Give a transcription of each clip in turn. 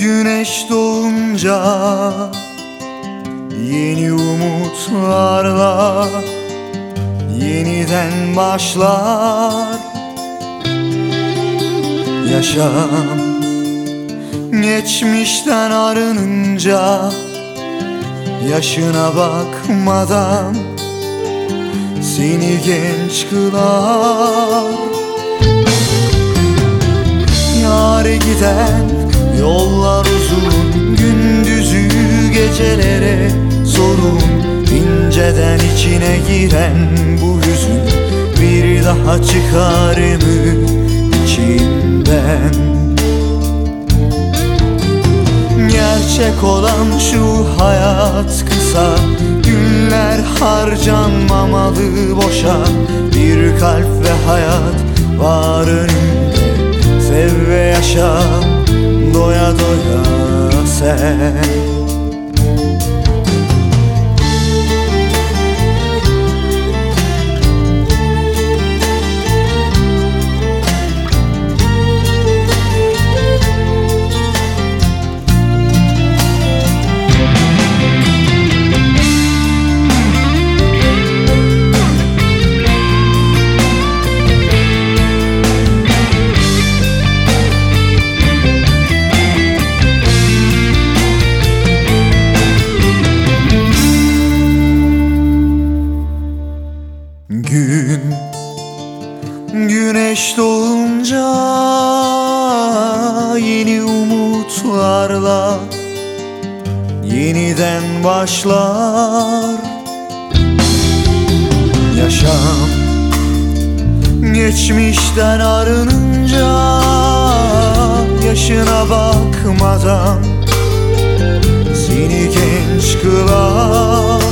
Güneş doğunca yeni umutlarla yeniden başlar yaşam. Geçmişten arınınca yaşına bakmadan seni genç kılar. Yâre giden yollar uzun, gündüzü gecelere sorun. İnceden içine giren bu hüzün bir daha çıkar mı içinden? Gerçek olan şu hayat kısa, günler harcanmamalı boşa. Bir kalp ve hayat var önünde, sev ve yaşa doya doya sen. Güneş doğunca yeni umutlarla yeniden başlar yaşam. Geçmişten arınınca yaşına bakmadan seni genç kılar.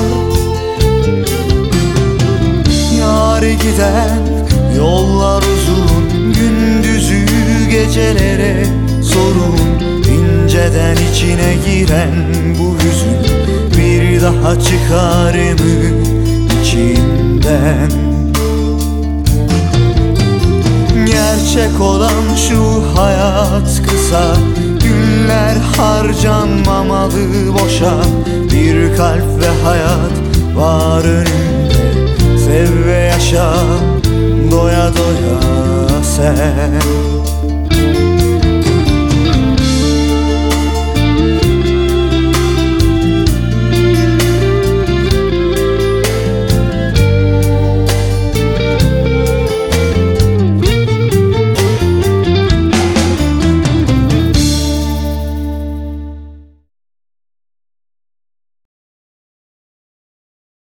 Yâre giden yollar uzun, gündüzü gecelere sorun. İnceden içine giren bu hüzün bir daha çıkar mı içinden? Gerçek olan şu hayat kısa, günler harcanmamalı boşa. Bir kalp ve hayat var önünde, sev ve yaşa doya doya sen.